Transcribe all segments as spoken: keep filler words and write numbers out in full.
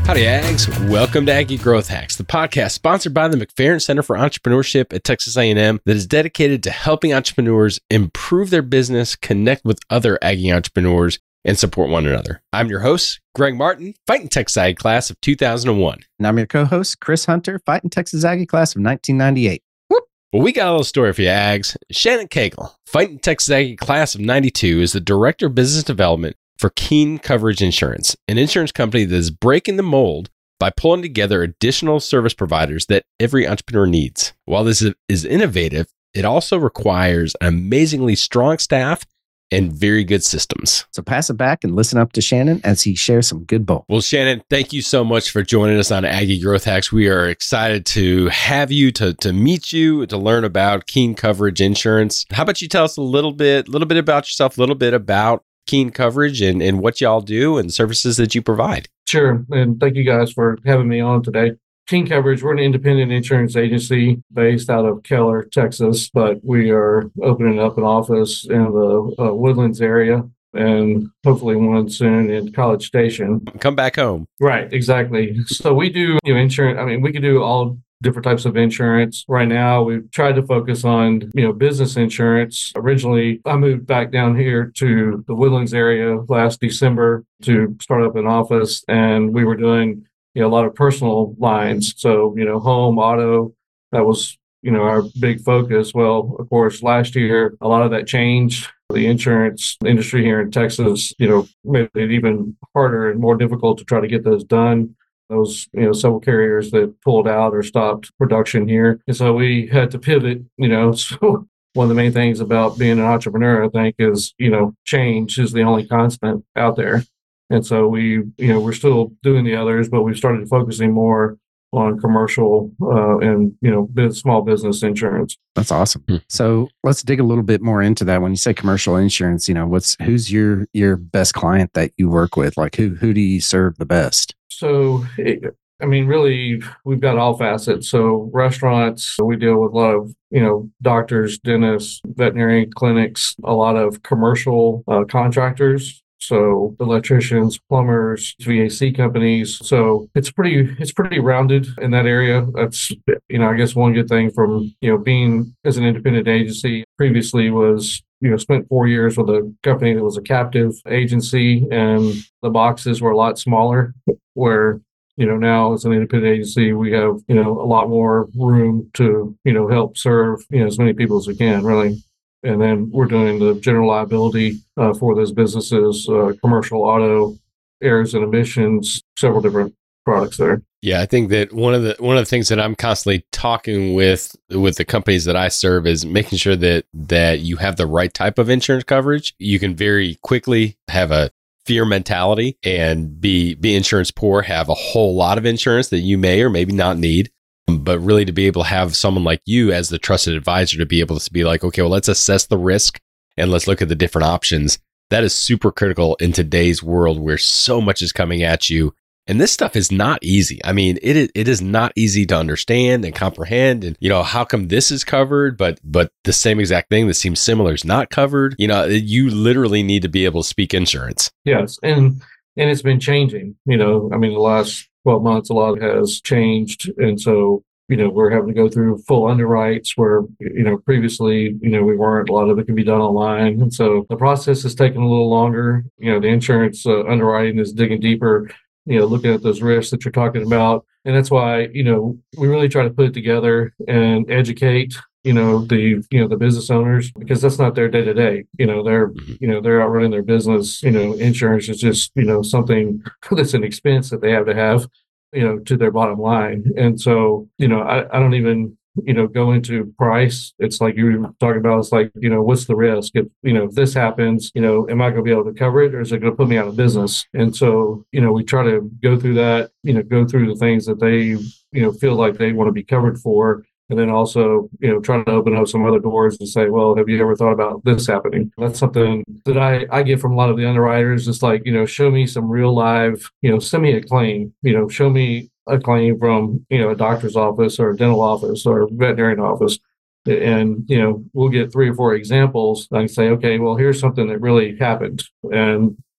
Howdy, Ags. Welcome to Aggie Growth Hacks, the podcast sponsored by the McFerrin Center for Entrepreneurship at Texas A and M that is dedicated to helping entrepreneurs improve their business, connect with other Aggie entrepreneurs, and support one another. I'm your host, Greg Martin, Fighting Texas Aggie class of two thousand one. And I'm your co-host, Chris Hunter, Fighting Texas Aggie class of nineteen ninety-eight. Whoop. Well, we got a little story for you, Ags. Shannon Cagle, Fighting Texas Aggie class of ninety-two, is the Director of Business Development for Keen Coverage Insurance, an insurance company that is breaking the mold by pulling together additional service providers that every entrepreneur needs. While this is innovative, it also requires an amazingly strong staff and very good systems. So pass it back and listen up to Shannon as he shares some good bull. Well, Shannon, thank you so much for joining us on Aggie Growth Hacks. We are excited to have you, to, to meet you, to learn about Keen Coverage Insurance. How about you tell us a little bit, little bit about yourself, a little bit about Keen Coverage and, and what y'all do and services that you provide. Sure. And thank you guys for having me on today. Keen Coverage, we're an independent insurance agency based out of Keller, Texas, but we are opening up an office in the uh, Woodlands area and hopefully one soon in College Station. Come back home. Right, exactly. So we do, you know, insurance. I mean, we can do all different types of insurance. Right now, we've tried to focus on, you know, business insurance. Originally, I moved back down here to the Woodlands area last December to start up an office, and we were doing, you know, a lot of personal lines. So, you know, home, auto, that was, you know, our big focus. Well, of course, last year, a lot of that changed. The insurance industry here in Texas, you know, made it even harder and more difficult to try to get those done. Those, you know, several carriers that pulled out or stopped production here. And so we had to pivot, you know. So one of the main things about being an entrepreneur, I think, is, you know, change is the only constant out there. And so we, you know, we're still doing the others, but we've started focusing more on commercial uh, and, you know, biz, small business insurance. That's awesome. Hmm. So let's dig a little bit more into that. When you say commercial insurance, you know, what's who's your your best client that you work with? Like who who do you serve the best? So, it, I mean, really, we've got all facets. So restaurants, we deal with a lot of, you know, doctors, dentists, veterinary clinics, a lot of commercial uh, contractors. So electricians, plumbers, V A C companies. So it's pretty, it's pretty rounded in that area. That's, you know, I guess one good thing from, you know, being as an independent agency previously was, you know, spent four years with a company that was a captive agency, and the boxes were a lot smaller, where, you know, now as an independent agency, we have, you know, a lot more room to, you know, help serve, you know, as many people as we can, really. And then we're doing the general liability uh, for those businesses, uh, commercial auto, errors and emissions, several different products there. Yeah, I think that one of the one of the things that I'm constantly talking with with the companies that I serve is making sure that that you have the right type of insurance coverage. You can very quickly have a fear mentality and be be insurance poor, have a whole lot of insurance that you may or maybe not need. But really to be able to have someone like you as the trusted advisor to be able to be like, okay, well, let's assess the risk and let's look at the different options. That is super critical in today's world where so much is coming at you. And this stuff is not easy. I mean, it is, it is not easy to understand and comprehend. And, you know, how come this is covered, but but the same exact thing that seems similar is not covered? You know, you literally need to be able to speak insurance. Yes. And and it's been changing. You know, I mean, the last twelve months, a lot has changed. And so, you know, we're having to go through full underwrites where, you know, previously, you know, we weren't. A lot of it can be done online. And so the process has taken a little longer. You know, the insurance uh, underwriting is digging deeper, you know, looking at those risks that you're talking about. And that's why, you know, we really try to put it together and educate, you know, the, you know, the business owners, because that's not their day to day. You know, they're, you know, they're out running their business. You know, insurance is just, you know, something that's an expense that they have to have, you know, to their bottom line. And so, you know, I, I don't even, you know, go into price. It's like you were talking about, it's like, you know, what's the risk? If, you know, if this happens, you know, am I going to be able to cover it, or is it going to put me out of business? And so, you know, we try to go through that, you know, go through the things that they, you know, feel like they want to be covered for. And then also, you know, trying to open up some other doors and say, well, have you ever thought about this happening? That's something that I, I get from a lot of the underwriters. It's like, you know, show me some real live, you know, send me a claim, you know, show me a claim from, you know, a doctor's office or a dental office or a veterinarian office. And, you know, we'll get three or four examples. I can say, okay, well, here's something that really happened. And yeah.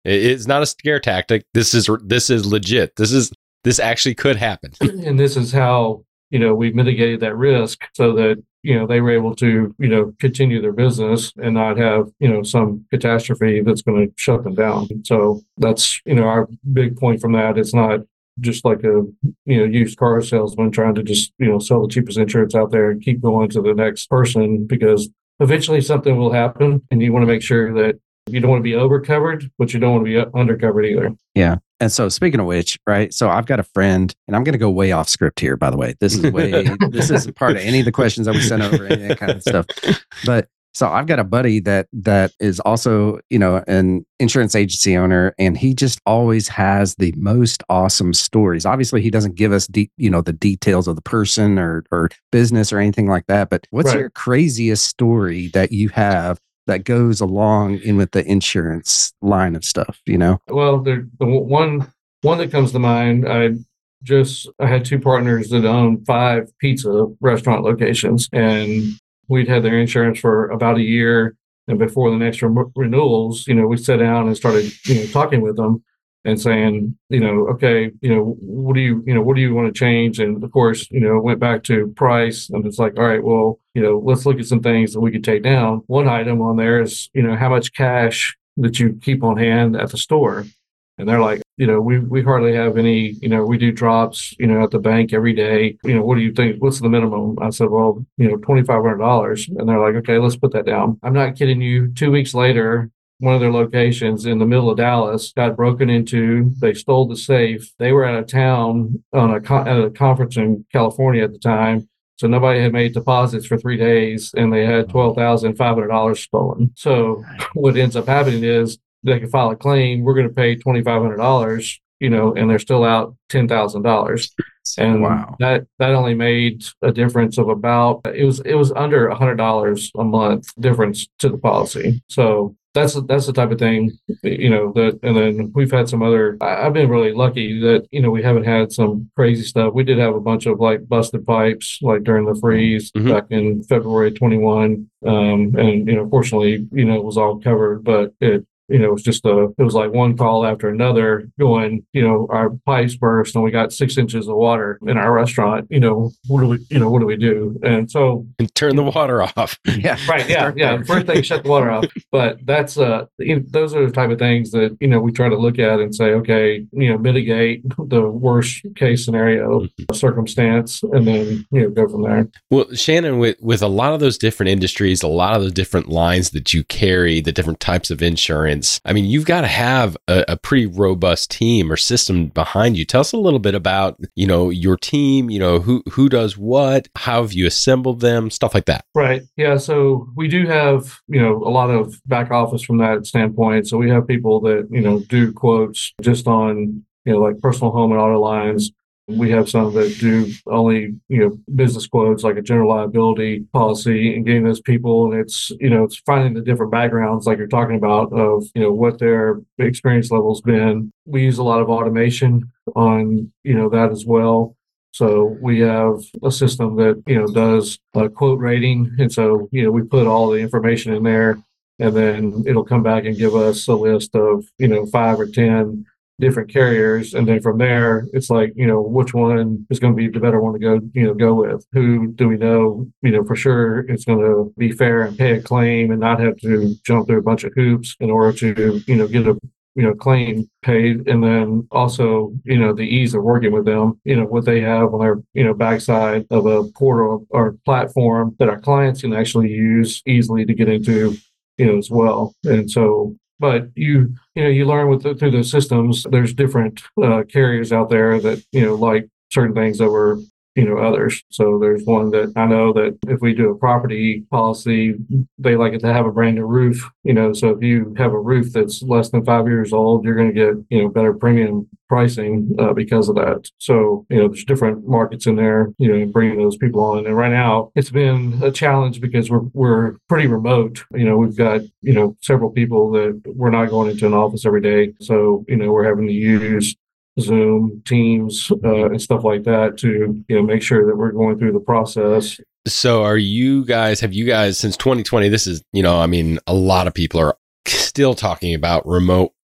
It's not a scare tactic. This is this is legit. This is this actually could happen. And this is how, you know, we mitigated that risk so that, you know, they were able to, you know, continue their business and not have, you know, some catastrophe that's going to shut them down. So that's, you know, our big point from that. It's not just like a, you know, used car salesman trying to just, you know, sell the cheapest insurance out there and keep going to the next person, because eventually something will happen and you want to make sure that you don't want to be overcovered, but you don't want to be undercovered either. Yeah. And so speaking of which, right, so I've got a friend, and I'm going to go way off script here, by the way. This is way, this isn't part of any of the questions that we sent over, any of that kind of stuff. But so I've got a buddy that that is also, you know, an insurance agency owner, and he just always has the most awesome stories. Obviously, he doesn't give us, de- you know, the details of the person or or business or anything like that. But what's Right. your craziest story that you have that goes along in with the insurance line of stuff? You know, Well, there, the one one that comes to mind, I just I had two partners that own five pizza restaurant locations, and we'd had their insurance for about a year. And before the next re- renewals, you know, we sat down and started, you know, talking with them and saying, you know, okay, you know, what do you, you know, what do you want to change? And of course, you know, went back to price, and it's like, all right, well, you know, let's look at some things that we could take down. One item on there is, you know, how much cash that you keep on hand at the store. And they're like, you know, we, we hardly have any, you know, we do drops, you know, at the bank every day. You know, what do you think? What's the minimum? I said, well, you know, twenty-five hundred dollars. And they're like, okay, let's put that down. I'm not kidding you. Two weeks later, one of their locations in the middle of Dallas got broken into. They stole the safe. They were out of town on a, con- at a conference in California at the time. So nobody had made deposits for three days and they had twelve thousand five hundred dollars stolen. So what ends up happening is they can file a claim. We're going to pay twenty-five hundred dollars, you know, and they're still out ten thousand dollars. And wow. that, that only made a difference of about, it was, it was under one hundred dollars a month difference to the policy. So that's, that's the type of thing, you know, that, and then we've had some other, I- I've been really lucky that, you know, we haven't had some crazy stuff. We did have a bunch of like busted pipes, like during the freeze Mhm. back in February twenty-one. Um, and, you know, fortunately, you know, it was all covered, but it, you know, it was just a, it was like one call after another going, you know, our pipes burst and we got six inches of water in our restaurant. You know, what do we, you know, what do we do? And so, And turn the water off. Yeah. right. Yeah. Start Yeah. there. First thing, shut the water off. But that's, uh, you know, those are the type of things that, you know, we try to look at and say, okay, you know, mitigate the worst case scenario circumstance and then, you know, go from there. Well, Shannon, with, with a lot of those different industries, a lot of the different lines that you carry, the different types of insurance, I mean, you've got to have a, a pretty robust team or system behind you. Tell us a little bit about, you know, your team, you know, who, who does what, how have you assembled them, stuff like that. Right. Yeah. So we do have, you know, a lot of back office from that standpoint. So we have people that, you know, do quotes just on, you know, like personal home and auto lines. We have some that do only, you know, business quotes, like a general liability policy, and getting those people. And it's, you know, it's finding the different backgrounds, like you're talking about, of, you know, what their experience level's been. We use a lot of automation on, you know, that as well. So we have a system that, you know, does a quote rating. And so, you know, we put all the information in there, and then it'll come back and give us a list of, you know, five or ten different carriers. And then from there, it's like, you know, which one is going to be the better one to go, you know, go with? Who do we know, you know, for sure it's going to be fair and pay a claim and not have to jump through a bunch of hoops in order to, you know, get a, you know, claim paid. And then also, you know, the ease of working with them, you know, what they have on their, you know, backside of a portal or platform that our clients can actually use easily to get into, you know, as well. And so, but you, you know, you learn with the, through those systems. There's different uh, carriers out there that, you know, like certain things over, you know, others. So there's one that I know that if we do a property policy, they like it to have a brand new roof, you know, so if you have a roof that's less than five years old, you're going to get, you know, better premium pricing uh, because of that. So, you know, there's different markets in there, you know, bringing those people on. And right now it's been a challenge because we're, we're pretty remote. You know, we've got, you know, several people that we're not going into an office every day. So, you know, we're having to use Zoom, Teams, uh, and stuff like that to, you know, make sure that we're going through the process. So are you guys, have you guys, since twenty twenty, this is, you know, I mean, a lot of people are still talking about remote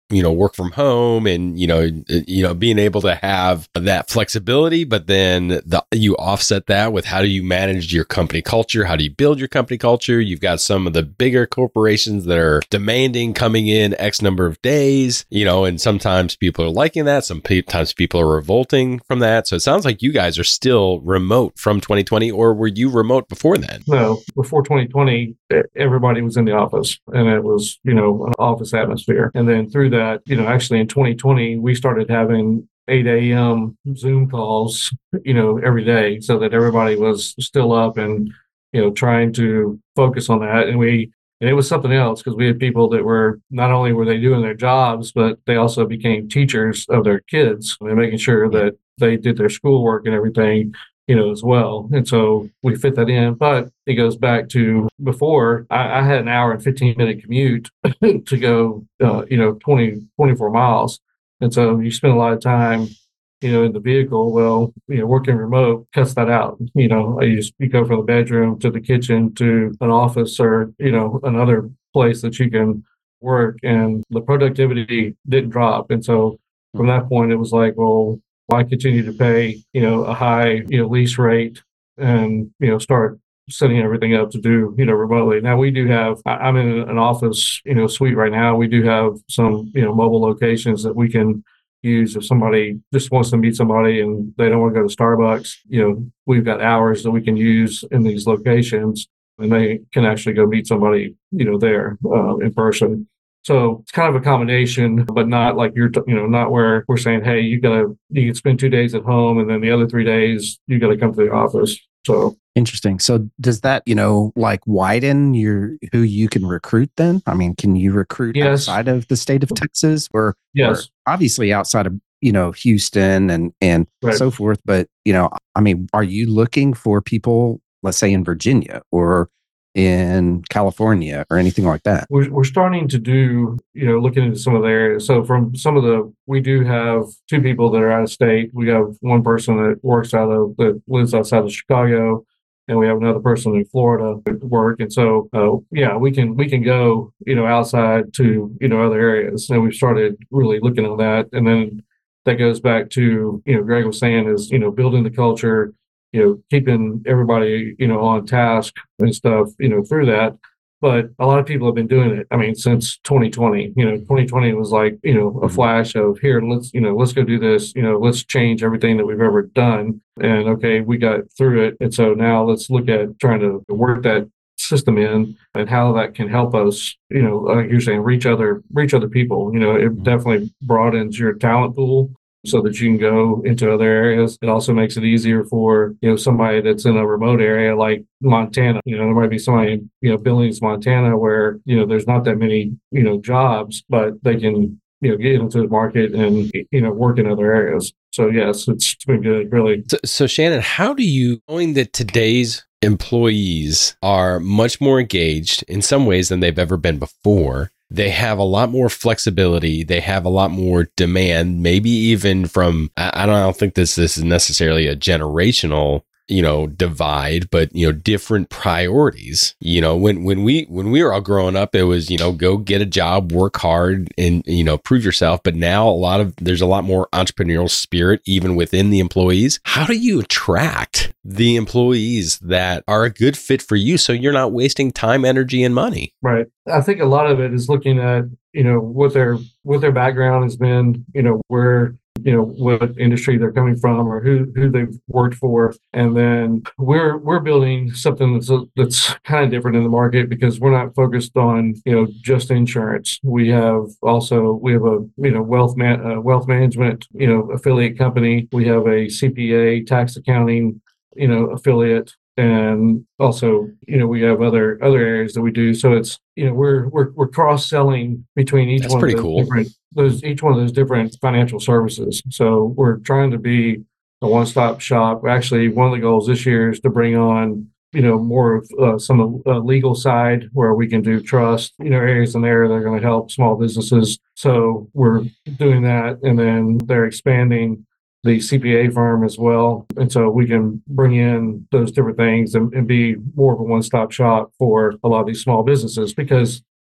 you know, work from home and, you know, you know, being able to have that flexibility, but then the, you offset that with how do you manage your company culture? How do you build your company culture? You've got some of the bigger corporations that are demanding coming in X number of days, you know, and sometimes people are liking that. Sometimes people are revolting from that. So it sounds like you guys are still remote from twenty twenty, or were you remote before then? No, before twenty twenty, everybody was in the office and it was, you know, an office atmosphere. And then through that, you know, actually in twenty twenty, we started having eight a.m. Zoom calls, you know, every day so that everybody was still up and, you know, trying to focus on that. And we, and it was something else because we had people that were, not only were they doing their jobs, but they also became teachers of their kids and making sure that they did their schoolwork and everything, you know, as well. And so we fit that in, but it goes back to before I, I had an hour and fifteen minute commute to go, uh, you know, twenty, twenty-four miles. And so you spend a lot of time, you know, in the vehicle. Well, you know, working remote cuts that out. You know, you just, you go from the bedroom to the kitchen to an office or, you know, another place that you can work, and the productivity didn't drop. And so from that point, it was like, well, why continue to pay, you know, a high, you know, lease rate and, you know, start setting everything up to do, you know, remotely. Now we do have, I'm in an office, you know, suite right now. We do have some, you know, mobile locations that we can use if somebody just wants to meet somebody and they don't want to go to Starbucks. You know, we've got hours that we can use in these locations and they can actually go meet somebody, you know, there uh, in person. So it's kind of a combination, but not like you're, t- you know, not where we're saying, hey, you gotta, you can spend two days at home and then the other three days you got to come to the office. So interesting. So does that, you know, like widen your who you can recruit then? I mean, can you recruit yes. outside of the state of Texas or, yes. or obviously outside of, you know, Houston and, and right. so forth. But, you know, I mean, are you looking for people, let's say in Virginia or in California or anything like that? We're, we're starting to do, you know, looking into some of the areas. So from some of the, we do have two people that are out of state. We have one person that works out of, that lives outside of Chicago, and we have another person in Florida that work. And so, uh, yeah, we can, we can go, you know, outside to, you know, other areas. And we've started really looking at that. And then that goes back to, you know, Greg was saying is, you know, building the culture, you know, keeping everybody, you know, on task and stuff, you know, through that. But a lot of people have been doing it. I mean, since twenty twenty, you know, twenty twenty was like, you know, a flash of here, let's, you know, let's go do this, you know, let's change everything that we've ever done. And okay, we got through it. And so now let's look at trying to work that system in and how that can help us, you know, like you're saying, reach other, reach other people. You know, it definitely broadens your talent pool so that you can go into other areas. It also makes it easier for, you know, somebody that's in a remote area like Montana. You know, there might be somebody, you know, Billings, Montana, where, you know, there's not that many, you know, jobs, but they can, you know, get into the market and, you know, work in other areas. So yes, it's been good, really. So, so Shannon, how do you, knowing that today's employees are much more engaged in some ways than they've ever been before, they have a lot more flexibility. They have a lot more demand, maybe even from, I don't, I don't think this, this is necessarily a generational, you know, divide, but, you know, different priorities. You know, when, when we, when we were all growing up, it was, you know, go get a job, work hard and, you know, prove yourself. But now a lot of, there's a lot more entrepreneurial spirit, even within the employees. How do you attract the employees that are a good fit for you so you're not wasting time, energy, and money? Right. I think a lot of it is looking at, you know, what their, what their background has been, you know, where, you know, what industry they're coming from or who, who they've worked for. And then we're, we're building something that's, that's kind of different in the market because we're not focused on, you know, just insurance. We have also, we have a, you know, wealth man, uh, wealth management, you know, affiliate company. We have a C P A, tax accounting, you know, affiliate. And also, you know, we have other other areas that we do. So it's, you know, we're we're we're cross selling between each That's one of pretty those cool. different those each one of those different financial services. So we're trying to be a one stop shop. Actually, one of the goals this year is to bring on, you know, more of uh, some of the uh, legal side where we can do trust, you know, areas in there that are going to help small businesses. So we're doing that, and then they're expanding the C P A firm as well. And so we can bring in those different things and, and be more of a one-stop shop for a lot of these small businesses because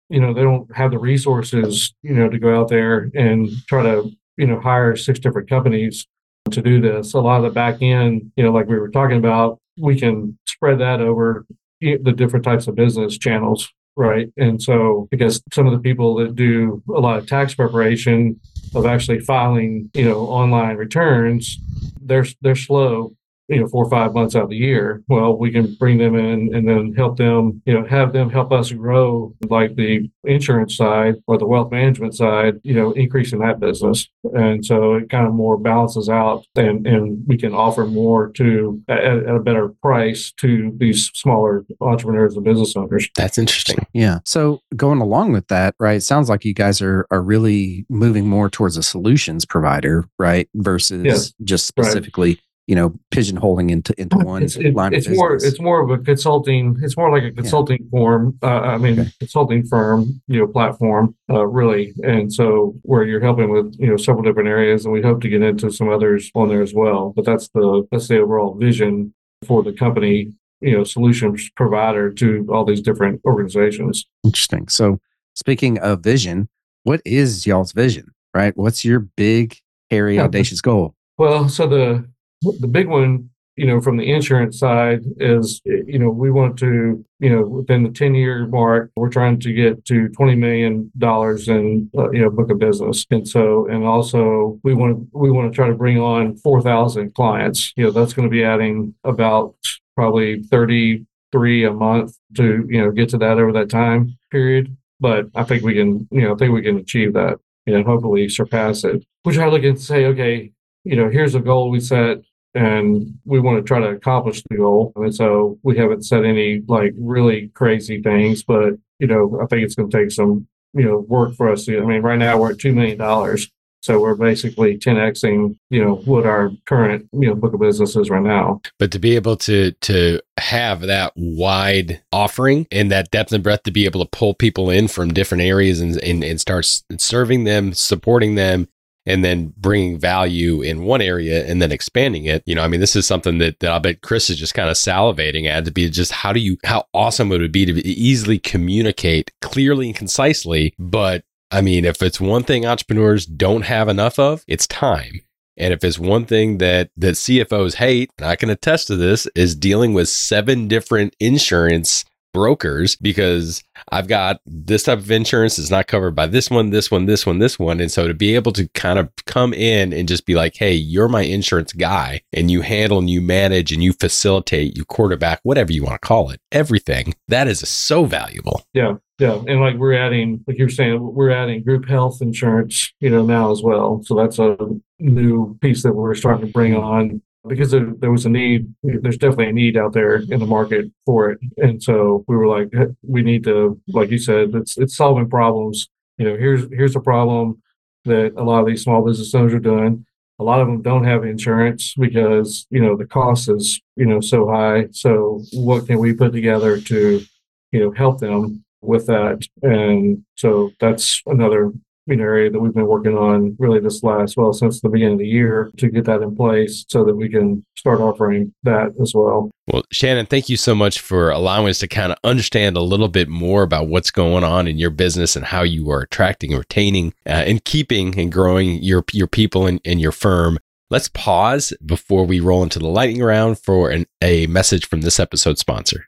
you know, they don't have the resources, you know, to go out there and try to, you know, hire six different companies to do this. A lot of the back end, you know, like we were talking about, we can spread that over the different types of business channels, right? And so, because some of the people that do a lot of tax preparation of actually filing, you know, online returns, they're they're slow, you know, four or five months out of the year. Well, we can bring them in and then help them, you know, have them help us grow like the insurance side or the wealth management side, you know, increasing that business. And so it kind of more balances out, and, and we can offer more to at, at a better price to these smaller entrepreneurs and business owners. That's interesting. Yeah. So going along with that, right, it sounds like you guys are are really moving more towards a solutions provider, right? Versus Yes, just specifically, right, you know, pigeonholing into into one it's, it, line it's of more business. it's more of a consulting. It's more like a consulting yeah. form. Uh, I mean, okay. consulting firm, you know, platform, uh, really. And so where you're helping with, you know, several different areas, and we hope to get into some others on there as well. But that's the that's the overall vision for the company, you know, solutions provider to all these different organizations. Interesting. So speaking of vision, what is y'all's vision, right? What's your big, hairy, yeah. audacious goal? Well, so the the big one, you know, from the insurance side is, you know, we want to, you know, within the ten year mark, we're trying to get to twenty million dollars in, uh, you know, book of business. And so, and also we want to, we want to try to bring on four thousand clients. You know, that's going to be adding about probably thirty-three a month to, you know, get to that over that time period. But I think we can, you know, I think we can achieve that and hopefully surpass it. We try to look and say, okay, you know, here's a goal we set, and we want to try to accomplish the goal. And so we haven't set any like really crazy things, but, you know, I think it's going to take some, you know, work for us. I mean, right now we're at two million dollars. So we're basically ten Xing, you know, what our current, you know, book of business is right now. But to be able to to have that wide offering and that depth and breadth to be able to pull people in from different areas and, and, and start serving them, supporting them, and then bringing value in one area and then expanding it. You know, I mean, this is something that, that I bet Chris is just kind of salivating at, to be just how do you, how awesome would it be to easily communicate clearly and concisely. But I mean, if it's one thing entrepreneurs don't have enough of, it's time. And if it's one thing that, that C F Os hate, and I can attest to this, is dealing with seven different insurance brokers, because I've got this type of insurance is not covered by this one, this one, this one, this one. And so to be able to kind of come in and just be like, hey, you're my insurance guy, and you handle and you manage and you facilitate, you quarterback, whatever you want to call it, everything, that is so valuable. Yeah. Yeah. And like we're adding, like you were saying, we're adding group health insurance, you know, now as well. So that's a new piece that we're starting to bring on, because there, there was a need. There's definitely a need out there in the market for it. And so we were like, we need to, like you said, it's it's solving problems. You know, here's here's a problem that a lot of these small business owners are doing. A lot of them don't have insurance because, you know, the cost is, you know, so high. So what can we put together to, you know, help them with that? And so that's another area that we've been working on really this last, well, since the beginning of the year, to get that in place so that we can start offering that as well. Well, Shannon, thank you so much for allowing us to kind of understand a little bit more about what's going on in your business and how you are attracting and retaining uh, and keeping and growing your your people and, and your firm. Let's pause before we roll into the lightning round for an, a message from this episode's sponsor.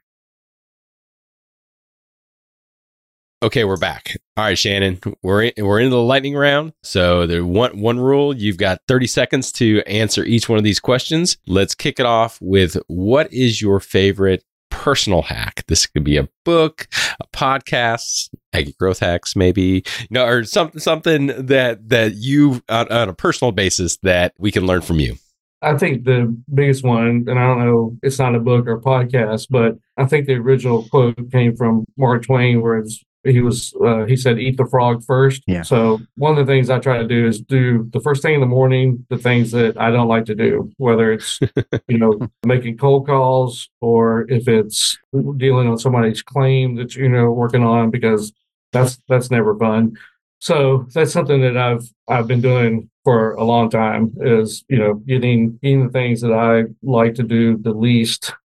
Okay, we're back. All right, Shannon, we're in, we're into the lightning round. So the one one rule, you've got thirty seconds to answer each one of these questions. Let's kick it off with, what is your favorite personal hack? This could be a book, a podcast, Aggie Growth Hacks, maybe, you know, or something something that that you on, on a personal basis that we can learn from you. I think the biggest one, and I don't know, it's not a book or a podcast, but I think the original quote came from Mark Twain, where it's He was, uh, he said, eat the frog first. Yeah. So one of the things I try to do is do the first thing in the morning, the things that I don't like to do, whether it's, you know, making cold calls, or if it's dealing on somebody's claim that, you know, working on, because that's, that's never fun. So that's something that I've, I've been doing for a long time, is, you know, getting, getting the things that I like to do the least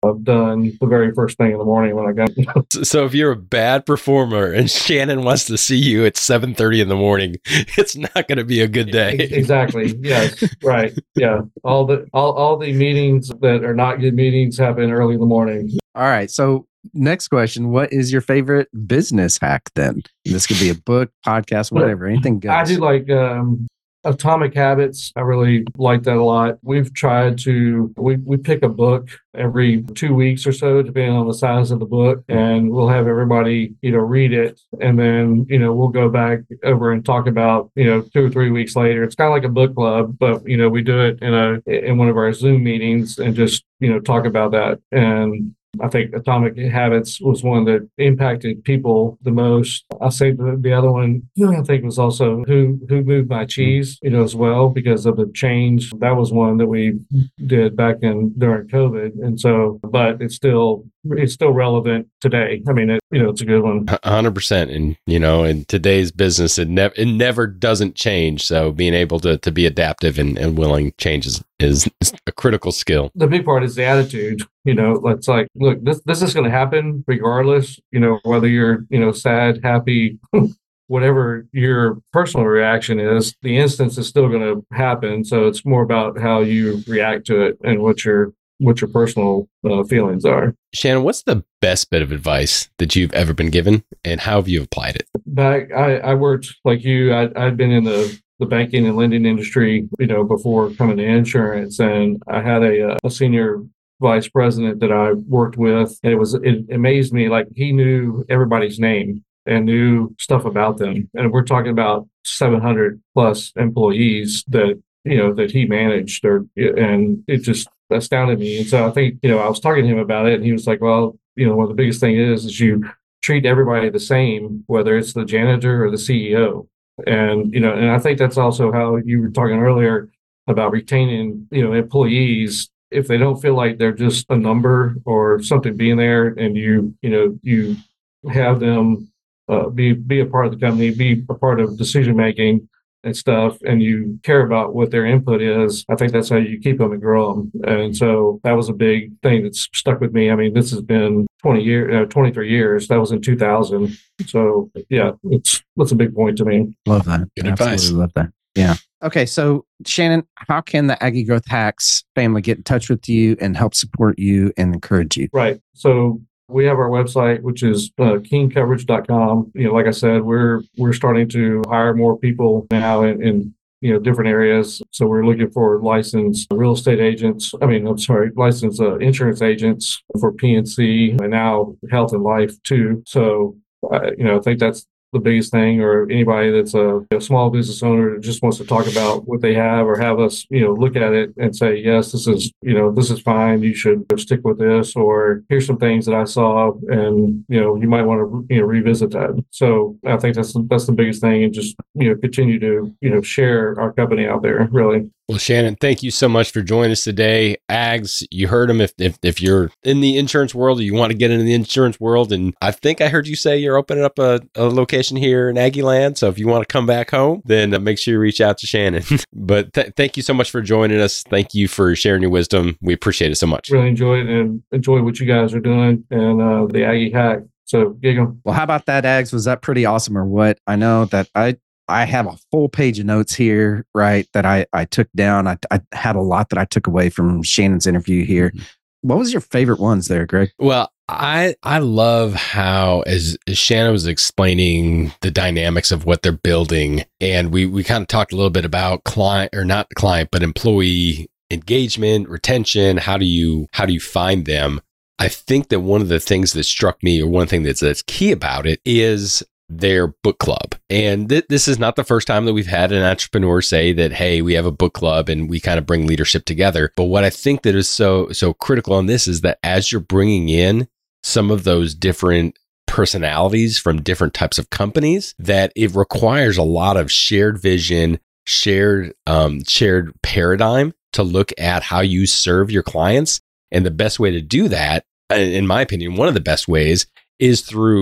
I've done the very first thing in the morning when I got. So if you're a bad performer and Shannon wants to see you at seven thirty in the morning, it's not going to be a good day. Exactly. Yes. Right. Yeah. All the all, all the meetings that are not good meetings happen early in the morning. All right. So next question, what is your favorite business hack then? This could be a book, podcast, whatever, anything goes. I do like um, Atomic Habits. I really like that a lot. We've tried to, we, we pick a book every two weeks or so, depending on the size of the book, and we'll have everybody, you know, read it. And then, you know, we'll go back over and talk about, you know, two or three weeks later. It's kind of like a book club, but, you know, we do it in a, in one of our Zoom meetings and just, you know, talk about that. And I think Atomic Habits was one that impacted people the most. I'll say the, the other one, I think, was also Who Who Moved My Cheese, you know, as well, because of the change. That was one that we did back in during COVID. And so, but it's still, it's still relevant today. I mean, it, you know, it's a good one. one hundred percent. And, you know, in today's business, it never, it never doesn't change. So being able to, to be adaptive and, and willing changes is, is a critical skill. The big part is the attitude. You know, it's like, look, this this is going to happen regardless, you know, whether you're, you know, sad, happy, whatever your personal reaction is, the instance is still going to happen. So it's more about how you react to it and what your what your personal uh, feelings are. Shannon, what's the best bit of advice that you've ever been given, and how have you applied it? Back, I, I worked like you. I, I'd been in the the banking and lending industry, you know, before coming to insurance, and I had a, a senior vice president that I worked with, and it was it amazed me, like he knew everybody's name and knew stuff about them. And we're talking about seven hundred plus employees that, you know, that he managed, or and it just astounded me. And so I think, you know, I was talking to him about it, and he was like, well, you know, one of the biggest thing is is you treat everybody the same, whether it's the janitor or the C E O. And, you know, and I think that's also how you were talking earlier about retaining, you know, employees. If they don't feel like they're just a number or something being there, and you, you know, you have them uh, be be a part of the company, be a part of decision making and stuff, and you care about what their input is, I think that's how you keep them and grow them. And so that was a big thing that's stuck with me. I mean, this has been twenty years, uh, twenty-three years. That was in two thousand. So yeah, it's that's a big point to me. Love that. Good Absolutely advice. love that. Yeah. Okay. So Shannon, how can the Aggie Growth Hacks family get in touch with you and help support you and encourage you? Right. So we have our website, which is uh, keen coverage dot com. You know, like I said, we're we're starting to hire more people now in, in you know different areas. So we're looking for licensed real estate agents. I mean, I'm sorry, licensed uh, insurance agents for P N C, and now health and life too. So uh, you know, I think that's the biggest thing, or anybody that's a, a small business owner that just wants to talk about what they have, or have us, you know, look at it and say, yes, this is, you know, this is fine. You should stick with this, or here's some things that I saw, and, you know, you might want to, you know, revisit that. So I think that's, that's the biggest thing, and just, you know, continue to, you know, share our company out there, really. Well, Shannon, thank you so much for joining us today. Ags, you heard him. If, if if you're in the insurance world, or you want to get into the insurance world, and I think I heard you say you're opening up a, a location here in Aggie Land. So if you want to come back home, then uh, make sure you reach out to Shannon. But th- thank you so much for joining us. Thank you for sharing your wisdom. We appreciate it so much. Really enjoy it, and enjoy what you guys are doing, and uh, the Aggie Hack. So gig 'em. Well, how about that, Ags? Was that pretty awesome, or what? I know that I I have a full page of notes here, right, that I, I took down. I, I had a lot that I took away from Shannon's interview here. Mm-hmm. What was your favorite ones there, Greg? Well, I I love how, as, as Shannon was explaining the dynamics of what they're building, and we, we kind of talked a little bit about client, or not client, but employee engagement, retention. How do you how do you find them? I think that one of the things that struck me, or one thing that's that's key about it, is their book club. And th- this is not the first time that we've had an entrepreneur say that, hey, we have a book club and we kind of bring leadership together. But what I think that is so, so critical on this is that as you're bringing in some of those different personalities from different types of companies, that it requires a lot of shared vision, shared, um, shared paradigm to look at how you serve your clients. And the best way to do that, in my opinion, one of the best ways is through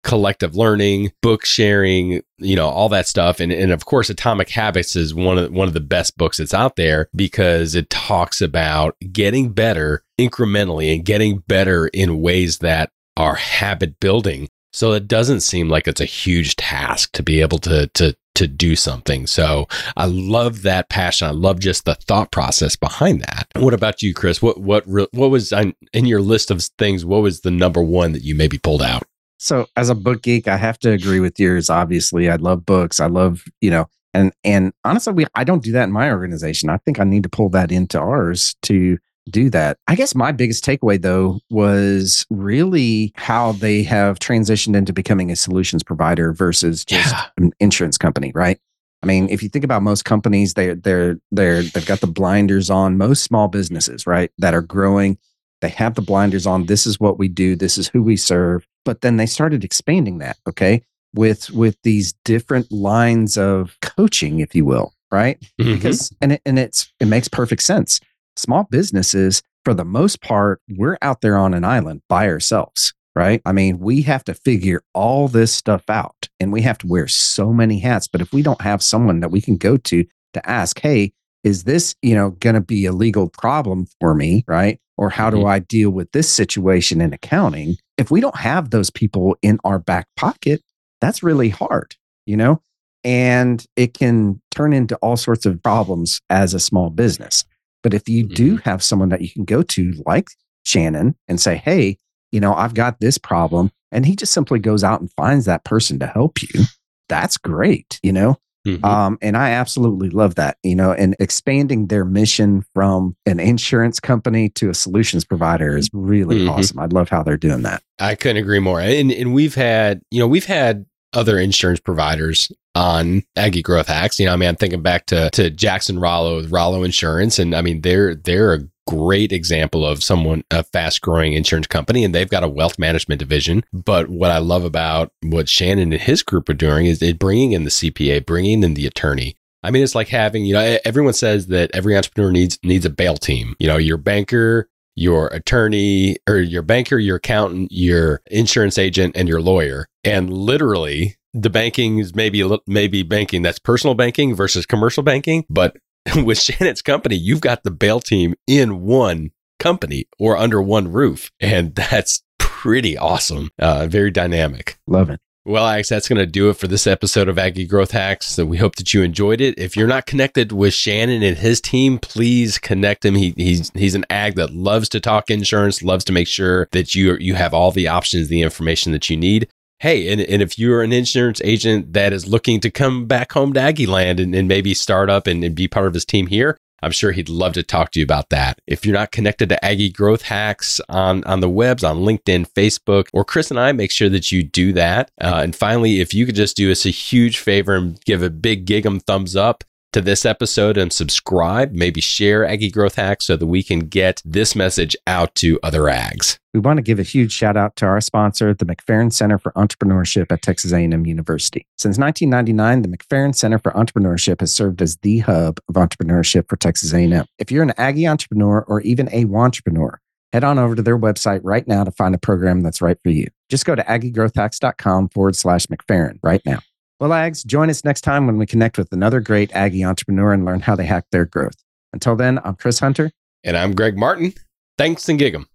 collective learning, book sharing, you know, all that stuff. And, and of course, Atomic Habits is one of, one of the best books that's out there because it talks about getting better incrementally and getting better in ways that are habit building. So it doesn't seem like it's a huge task to be able to, to, to do something. So I love that passion. I love just the thought process behind that. What about you, Chris? What, what, what was on, in your list of things? What was the number one that you maybe pulled out? So as a book geek, I have to agree with yours. Obviously, I love books. I love, you know, and, and honestly, we, I don't do that in my organization. I think I need to pull that into ours to do that. I guess my biggest takeaway though was really how they have transitioned into becoming a solutions provider versus just yeah. an insurance company, right? I mean, if you think about most companies, they're they're they're they've got the blinders on. Most small businesses, right, that are growing, they have the blinders on. This is what we do. This is who we serve. But then they started expanding that, okay, with with these different lines of coaching, if you will, right? Mm-hmm. Because and it, and it's it makes perfect sense. Small businesses, for the most part, we're out there on an island by ourselves, right? I mean, we have to figure all this stuff out and we have to wear so many hats. But if we don't have someone that we can go to to ask, hey, is this, you know, going to be a legal problem for me, right? Or how do mm-hmm. I deal with this situation in accounting? If we don't have those people in our back pocket, that's really hard, you know? And it can turn into all sorts of problems as a small business. But if you do have someone that you can go to like Shannon and say, hey, you know, I've got this problem, and he just simply goes out and finds that person to help you, that's great, you know? Mm-hmm. Um, and I absolutely love that, you know, and expanding their mission from an insurance company to a solutions provider is really mm-hmm. awesome. I love how they're doing that. I couldn't agree more. And, and we've had, you know, we've had other insurance providers on Aggie Growth Hacks. You know, I mean, I'm thinking back to to Jackson Rollo with Rollo Insurance, and I mean, they're they're a great example of someone a fast growing insurance company, and they've got a wealth management division. But what I love about what Shannon and his group are doing is they bringing in the C P A, bringing in the attorney. I mean, it's like having, you know, everyone says that every entrepreneur needs needs a bail team. You know, your banker, your attorney, or your banker, your accountant, your insurance agent, and your lawyer. And literally, the banking is maybe a little, maybe banking that's personal banking versus commercial banking. But with Shannon's company, you've got the bail team in one company or under one roof. And that's pretty awesome. Uh, very dynamic. Love it. Well, Alex, that's going to do it for this episode of Aggie Growth Hacks. So we hope that you enjoyed it. If you're not connected with Shannon and his team, please connect him. He, he's he's an ag that loves to talk insurance, loves to make sure that you you have all the options, the information that you need. Hey, and, and if you're an insurance agent that is looking to come back home to Aggie Land and, and maybe start up and, and be part of his team here, I'm sure he'd love to talk to you about that. If you're not connected to Aggie Growth Hacks on, on the webs, on LinkedIn, Facebook, or Chris and I, make sure that you do that. Uh, and finally, if you could just do us a huge favor and give a big gig'em thumbs up to this episode and subscribe, maybe share Aggie Growth Hacks so that we can get this message out to other ags. We want to give a huge shout out to our sponsor, the McFerrin Center for Entrepreneurship at Texas A and M University. Since nineteen ninety-nine, the McFerrin Center for Entrepreneurship has served as the hub of entrepreneurship for Texas A and M. If you're an Aggie entrepreneur or even a wantrepreneur, head on over to their website right now to find a program that's right for you. Just go to aggiegrowthhacks.com forward slash McFerrin right now. Well, Ags, join us next time when we connect with another great Aggie entrepreneur and learn how they hack their growth. Until then, I'm Chris Hunter. And I'm Greg Martin. Thanks and gig 'em.